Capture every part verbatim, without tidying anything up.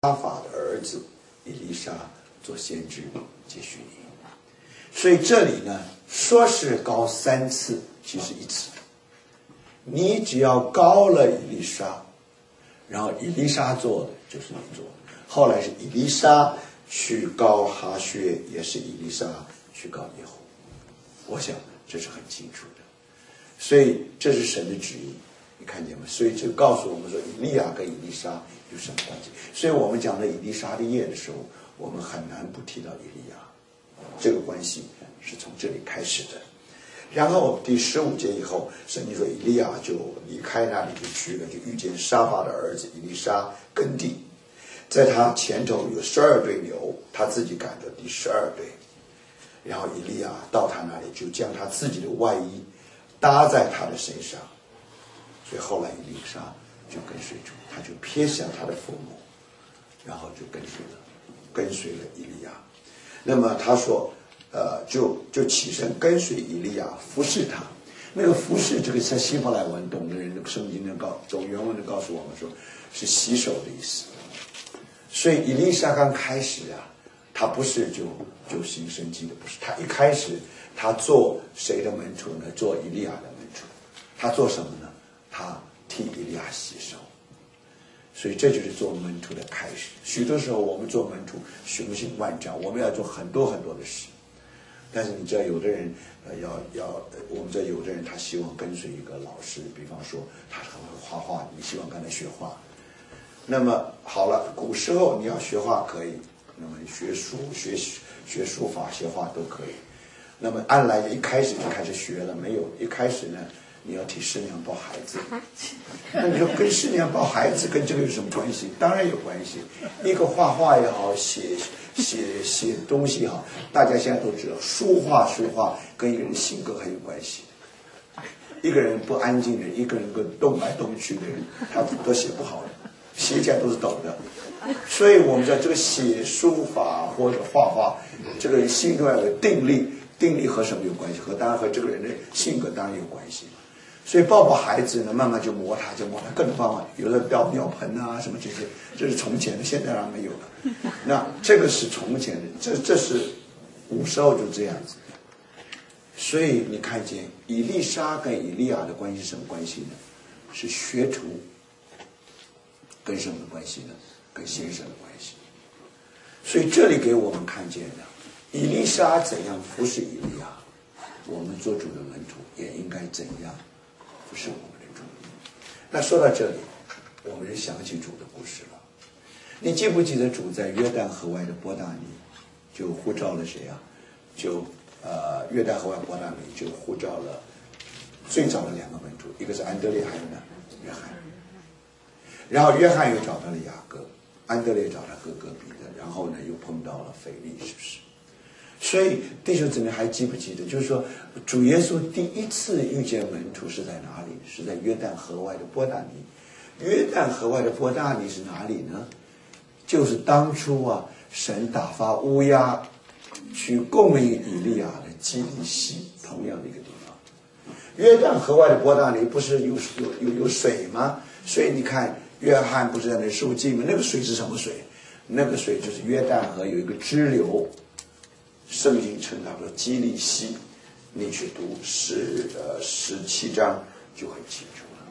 沙法的儿子以利沙做先知接续你。所以这里呢，说是高三次，其实一次。你只要高了以利沙，然后以利沙做的就是你做的。后来是以利沙去高哈薛，也是以利沙去高耶户。我想这是很清楚的。所以这是神的旨意，你看见吗？所以就告诉我们说，以利亚跟以利沙有什么关系？所以我们讲到以利沙的业的时候，我们很难不提到以利亚。这个关系是从这里开始的。然后第十五节以后，圣经说以利亚就离开那里就去了，就遇见沙法的儿子以利沙耕地，在他前头有十二对牛，他自己赶着第十二对。然后以利亚到他那里，就将他自己的外衣搭在他的身上，所以后来以利沙就跟随主，他就撇下他的父母，然后就跟随了，跟随了以利亚。那么他说，呃，就就起身跟随以利亚，服侍他。那个服侍这个在希伯来文懂的人，圣经的告懂原文的告诉我们说，是洗手的意思。所以以利沙刚开始啊，他不是就就行神迹的，不是。他一开始他做谁的门徒呢？做以利亚的门徒。他做什么呢？他替以利亚洗手。所以这就是做门徒的开始。许多时候我们做门徒雄心万丈，我们要做很多很多的事。但是你知道有的人呃要要我们知道有的人他希望跟随一个老师，比方说他很会画画，你希望跟他学画。那么好了，古时候你要学画可以，那么学书学学书法学画都可以。那么按来一开始就开始学了没有？一开始呢你要替师娘抱孩子，那你说跟师娘抱孩子跟这个有什么关系？当然有关系。一个画画也好，写写写东西也好，大家现在都知道，书画书画跟一个人性格很有关系。一个人不安静的人，一个人跟动来动去的人，他都写不好的，写起来都是抖的。所以我们知道这个写书法或者画画，这个心中要有定力。定力和什么有关系？和当然和这个人的性格当然有关系。所以抱抱孩子呢，慢慢就磨他，就磨他各种方法，有的掉尿盆啊什么这些，这是从前的，现在当然没有了。那这个是从前的，这这是古时候就这样子。所以你看见以利沙跟以利亚的关系是什么关系呢？是学徒。跟什么关系呢？跟先生的关系。所以这里给我们看见的，以利沙怎样服侍以利亚，我们做主的门徒也应该怎样服侍我们的主。那说到这里，我们就想起主的故事了。你记不记得主在约旦河外的伯大尼就呼召了谁啊？就呃约旦河外伯大尼就呼召了最早的两个门徒，一个是安德烈，还有呢约翰。然后约翰又找到了雅各，安德烈找他哥哥彼得，然后呢又碰到了腓力，是不是？所以弟兄姊妹还记不记得，就是说主耶稣第一次遇见门徒是在哪里？是在约旦河外的伯大尼。约旦河外的伯大尼是哪里呢？就是当初啊神打发乌鸦去供应以利亚的基利溪同样的一个地方。约旦河外的伯大尼不是有有有有水吗？所以你看约翰不是在那受浸吗？那个水是什么水？那个水就是约旦河有一个支流，圣经称它做基利溪，你去读十呃十七章就很清楚了。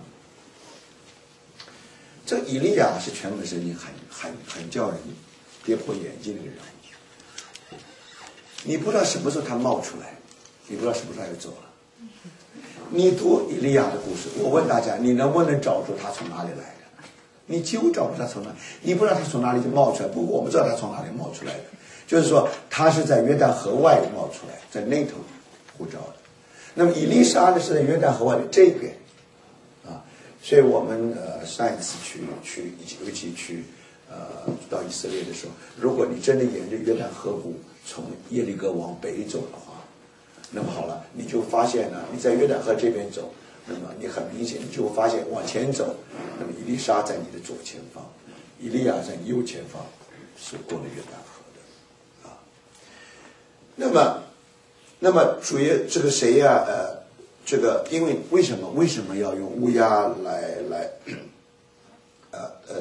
这以利亚是全本圣经很很很叫人跌破眼镜的一个人物，你不知道什么时候他冒出来，你不知道什么时候他就走了。你读以利亚的故事，我问大家，你能不能找出他从哪里来的？你几乎找不出他从哪里，你不知道他从哪里就冒出来。不过我们知道他从哪里冒出来的，就是说他是在约旦河外冒出来，在那头呼召的。那么以利沙呢是在约旦河外的这边啊，所以我们呃上一次去去尤其去呃到以色列的时候，如果你真的沿着约旦河谷从耶利哥往北走的话，那么好了，你就发现呢，你在约旦河这边走，那么你很明显你就发现往前走，那么以利沙在你的左前方，以利亚在你右前方，是过了约旦河的啊。那么，那么主要这个谁呀、啊？呃，这个因为为什么为什么要用乌鸦来来，呃呃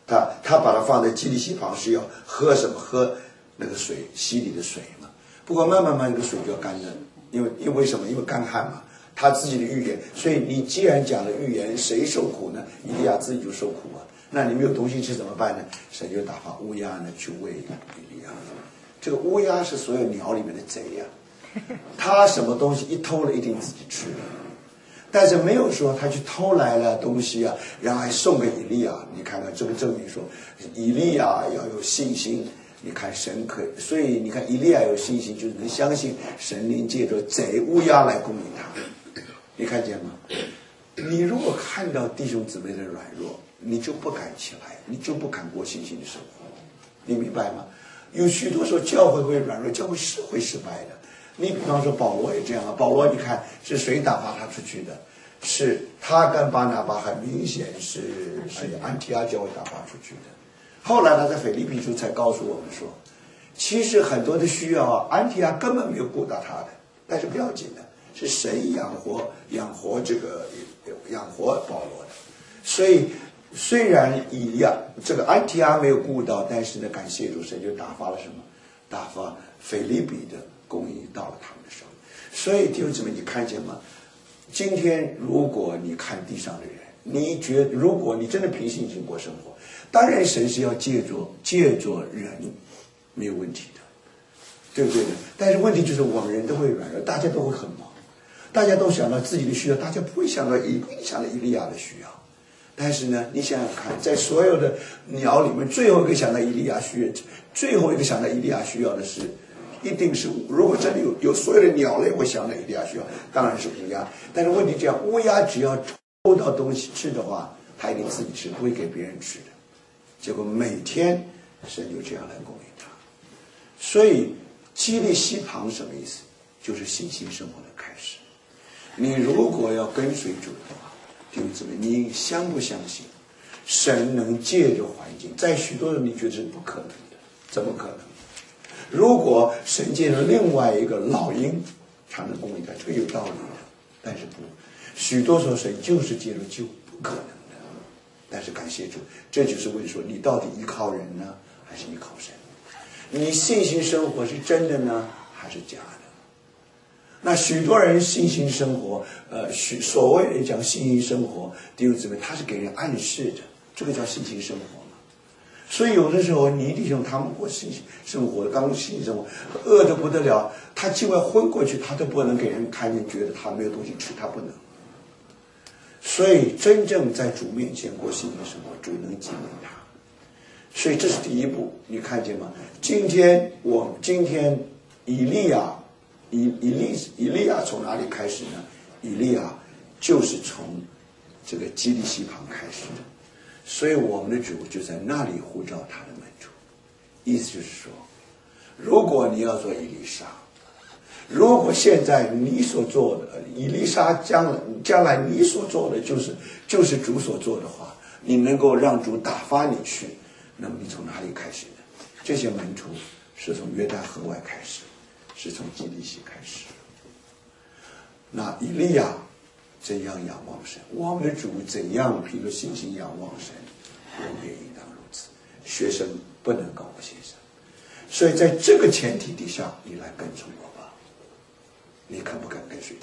他他把它放在基利溪旁是要喝什么？喝那个水，溪里的水嘛。不过慢慢慢，那个水就要干了，因为因为什么？因为干旱嘛。他自己的预言，所以你既然讲了预言，谁受苦呢？以利亚自己就受苦啊。那你没有东西吃怎么办呢？神就打发乌鸦呢去喂以利亚。这个乌鸦是所有鸟里面的贼呀、啊，他什么东西一偷了，一定自己吃了。但是没有说他去偷来了东西啊，然后还送给以利亚。你看看这个证明说，以利亚要有信心。你看神可以，所以你看以利亚有信心，就是能相信神灵借着贼乌鸦来供应他。你看见吗？你如果看到弟兄姊妹的软弱，你就不敢起来，你就不敢过信心的生活。你明白吗？有许多时候教会会软弱，教会是会失败的。你比方说保罗也这样啊，保罗你看是谁打发他出去的？是他跟巴拿巴很明显是是安提阿教会打发出去的。后来他在腓立比书才告诉我们说，其实很多的需要啊，安提阿根本没有顾到他的，但是不要紧的，是神养活养活这个养活保罗的。所以虽然以利亚这个安提阿没有顾到，但是呢，感谢主，神就打发了什么？打发腓立比的供应到了他们的手里。所以弟兄姊妹，你看见吗？今天如果你看地上的人，你觉得如果你真的凭信心过生活，当然神是要借着借着人，没有问题的，对不对呢？但是问题就是我们人都会软弱，大家都会很忙，大家都想到自己的需要，大家不会想到以想到以利亚的需要。但是呢，你想想看，在所有的鸟里面，最后一个想到以利亚需要，最后一个想到以利亚需要的是，一定是如果真的有有所有的鸟类会想到以利亚需要，当然是乌鸦。但是问题这样，乌鸦只要抽到东西吃的话，它一定自己吃，不会给别人吃的。结果每天神就这样来供应他。所以基利溪旁什么意思？就是信心生活的开始。你如果要跟随主的话，弟兄姊妹，你相不相信神能借着环境？在许多人你觉得是不可能的，怎么可能？如果神借着另外一个老鹰才能供应他，这个有道理的。但是不，许多时候神就是借着救，不可能的。但是感谢主，这就是为说你到底依靠人呢，还是依靠神？你信心生活是真的呢，还是假的？那许多人信心生活，呃，许所谓的讲信心生活，弟兄姊妹，他是给人暗示的，这个叫信心生活嘛。所以有的时候，你弟兄他们过信心生活，刚信心生活，饿得不得了，他就要昏过去，他都不能给人看见，觉得他没有东西吃，他不能。所以真正在主面前过信心生活，主能纪念他。所以这是第一步，你看见吗？今天我今天以利亚。以以利以利亚从哪里开始呢？以利亚就是从这个基利溪旁开始的，所以我们的主就在那里呼召他的门徒。意思就是说，如果你要做以利沙，如果现在你所做的以利沙将来将来你所做的就是就是主所做的话，你能够让主打发你去，那么你从哪里开始呢？这些门徒是从约旦河外开始，是从基利溪开始。那以利亚怎样仰望神？我们的主怎样凭着信心仰望神？我们也应当如此。学生不能高过先生，所以在这个前提底下，你来跟从我吧。你肯不肯跟随他？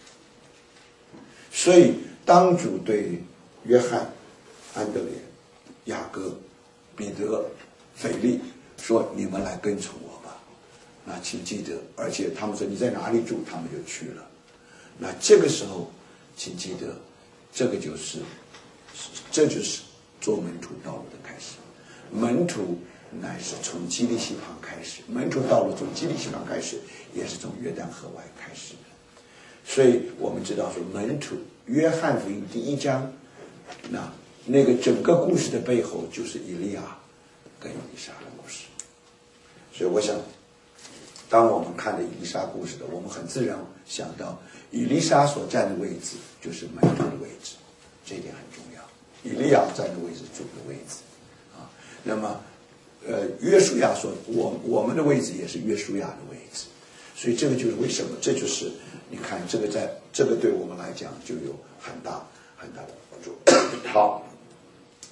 所以当主对约翰、安德烈、雅各、彼得、腓利说：“你们来跟从我吧。”那请记得，而且他们说你在哪里住，他们就去了。那这个时候，请记得，这个就是，这就是做门徒道路的开始。门徒乃是从基利溪旁开始，门徒道路从基利溪旁开始，也是从约旦河外开始的。所以我们知道说，门徒约翰福音第一章，那那个整个故事的背后就是以利亚跟以利沙的故事。所以我想，当我们看着以利沙故事的，我们很自然想到以利沙所站的位置就是门徒的位置，这一点很重要。以利亚站的位置，主的位置啊。那么，呃，约书亚说，我我们的位置也是约书亚的位置。所以这个就是为什么，这就是你看这个在这个对我们来讲就有很大很大的帮助。好，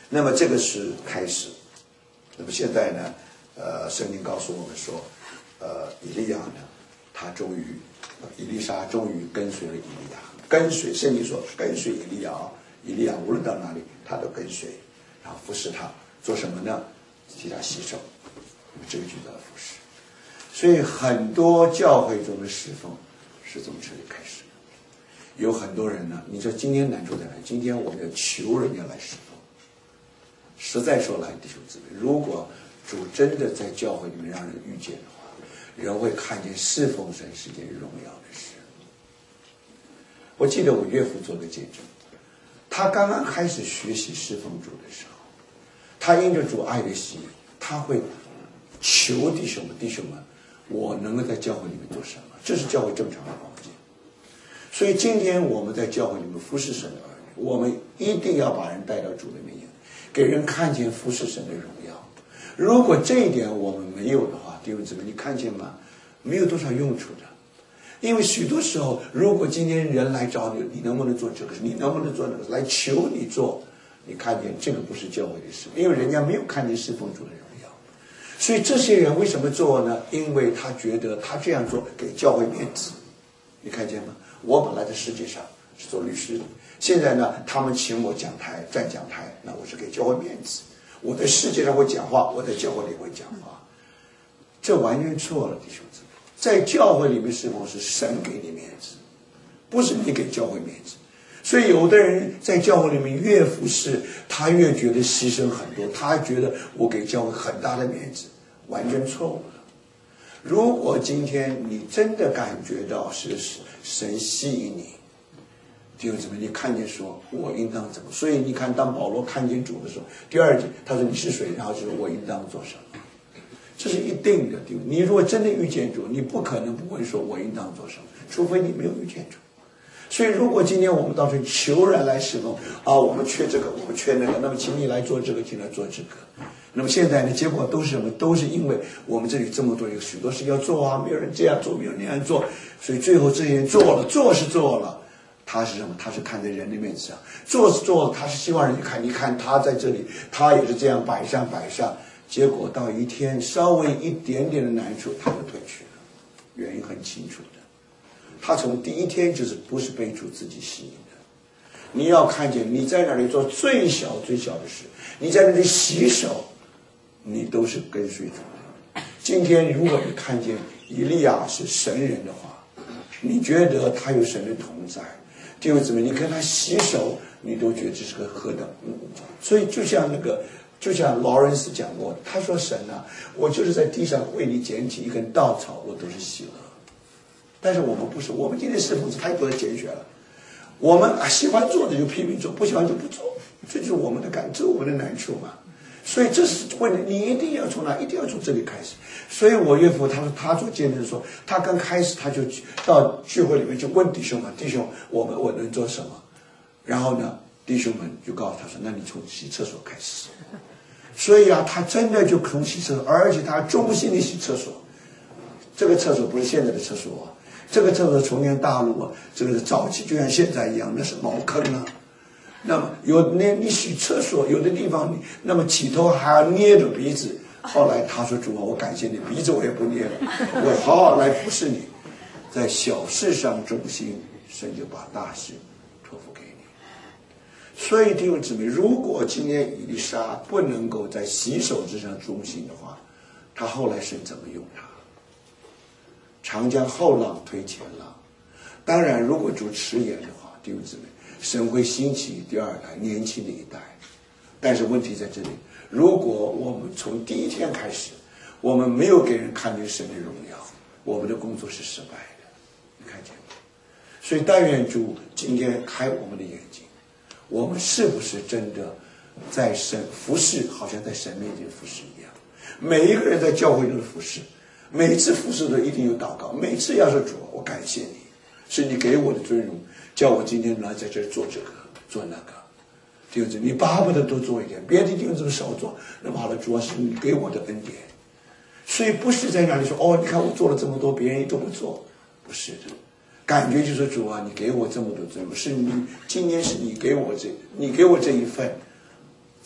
那么这个是开始。那么现在呢，呃，圣经告诉我们说，呃，以利亚呢，他终于，以利沙终于跟随了以利亚，跟随圣经说跟随以利亚啊，以利亚无论到哪里，他都跟随，然后服侍他，做什么呢？替他洗手，这个就叫服侍。所以很多教会中的侍奉是从这里开始的。有很多人呢，你说今天难处在哪？今天我们要求人家来侍奉。实在说来，弟兄姊妹，如果主真的在教会里面让人遇见的话，人会看见侍奉神是件荣耀的事。我记得我岳父做个见证，他刚刚开始学习侍奉主的时候，他因着主爱的吸引，他会求弟兄们，弟兄们，我能够在教会里面做什么？这是教会正常的环境。所以今天我们在教会里面服侍神的儿女，我们一定要把人带到主的面前，给人看见服侍神的荣耀。如果这一点我们没有的话，弟兄姊妹，你看见吗？没有多少用处的。因为许多时候，如果今天人来找你，你能不能做这个？你能不能做那个？来求你做，你看见这个不是教会的事，因为人家没有看见侍奉主的荣耀。所以这些人为什么做呢？因为他觉得他这样做给教会面子。你看见吗？我本来在世界上是做律师的，现在呢，他们请我讲台站讲台，那我是给教会面子。我在世界上会讲话，我在教会里会讲话，这完全错了，弟兄姊妹。在教会里面侍奉是神给你面子，不是你给教会面子。所以有的人在教会里面越服侍，他越觉得牺牲很多，他觉得我给教会很大的面子，完全错误了。如果今天你真的感觉到是神吸引你，弟兄姊妹，你看见说我应当怎么？所以你看，当保罗看见主的时候，第二节他说你是谁，然后就说我应当做什么。这是一定的，对吧？你如果真的遇见主，你不可能不会说我应当做什么，除非你没有遇见主。所以如果今天我们到时候求人来侍奉啊，我们缺这个，我们缺那个，那么请你来做这个，请来做这个。那么现在呢，结果都是什么？都是因为我们这里这么多有许多事要做啊，没有人这样做，没有人那样做，所以最后这些人做了，做是做了，他是什么？他是看在人的面子上，做是做了，他是希望人看，你看他在这里，他也是这样摆上摆上，结果到一天稍微一点点的难处，他就退去了。原因很清楚的，他从第一天就是不是被主自己吸引的。你要看见你在那里做最小最小的事，你在那里洗手，你都是跟随主的。今天如果你看见以利亚是神人的话，你觉得他有神的同在，弟兄姊妹，你跟他洗手，你都觉得这是个何等。所以就像那个就像劳伦斯讲过，他说神啊，我就是在地上为你捡起一根稻草，我都是喜乐。但是我们不是，我们今天侍奉是太多的拣选了，我们喜欢做的就拼命做，不喜欢就不做，这就是我们的感，这是我们的难处嘛。所以这是问题，你一定要从哪？一定要从这里开始。所以我岳父他说，他做见证说，他刚开始他就到聚会里面就问弟兄们，弟兄，我们我能做什么？然后呢，弟兄们就告诉他说，那你从洗厕所开始。所以啊，他真的就从洗厕所，而且他忠心的洗厕所。这个厕所不是现在的厕所啊，这个厕所从前大陆啊，这个早期就像现在一样，那是茅坑啊。那么有那你洗厕所，有的地方你那么起头还要捏着鼻子。后来他说：“主啊，我感谢你，鼻子我也不捏了，我好好来服侍你，在小事上忠心，神就把大事托付给你。”所以弟兄姊妹，如果今天以利沙不能够在洗手之上忠心的话，他后来神怎么用他？长江后浪推前浪。当然，如果主迟延的话，弟兄姊妹，神会兴起第二代年轻的一代。但是问题在这里，如果我们从第一天开始，我们没有给人看见神的荣耀，我们的工作是失败的。你看见吗？所以但愿主今天开我们的眼睛，我们是不是真的在神服侍，好像在神面前服侍一样？每一个人在教会中的服侍，每次服侍都一定有祷告，每次要说主，我感谢你，是你给我的尊荣，叫我今天来在这做这个做那个。弟兄姊妹，你巴不得多做一点，别的弟兄姊妹少做，那么好了，主要是你给我的恩典。所以不是在那里说哦，你看我做了这么多，别人都不做，不是的。感觉就是主啊，你给我这么多尊荣，是你今天是你给我这，你给我这一份，